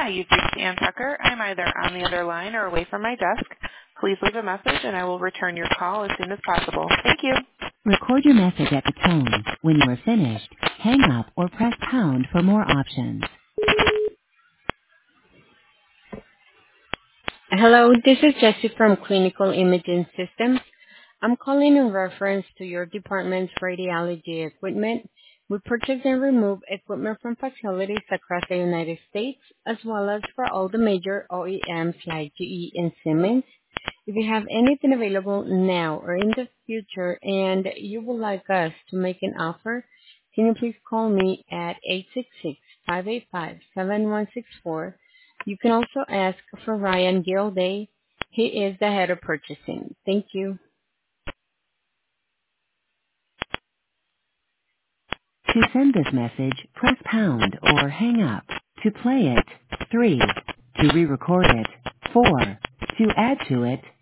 Hi, you've reached Ann Tucker. I'm either on the other line or away from my desk. Please leave a message and I will return your call as soon as possible. Thank you. Record your message at the tone. When you are finished, hang up or press pound for more options. Hello, this is Jessie from Clinical Imaging Systems. I'm calling in reference to your department's radiology equipment. We purchase and remove equipment from facilities across the United States, as well as for all the major OEMs like GE and Siemens. If you have anything available now or in the future and you would like us to make an offer, can you please call me at 866-585-7164. You can also ask for Ryan Gilday. He is the head of purchasing. Thank you. To send this message, press pound or hang up. To play it, 3. To re-record it, 4. To add to it,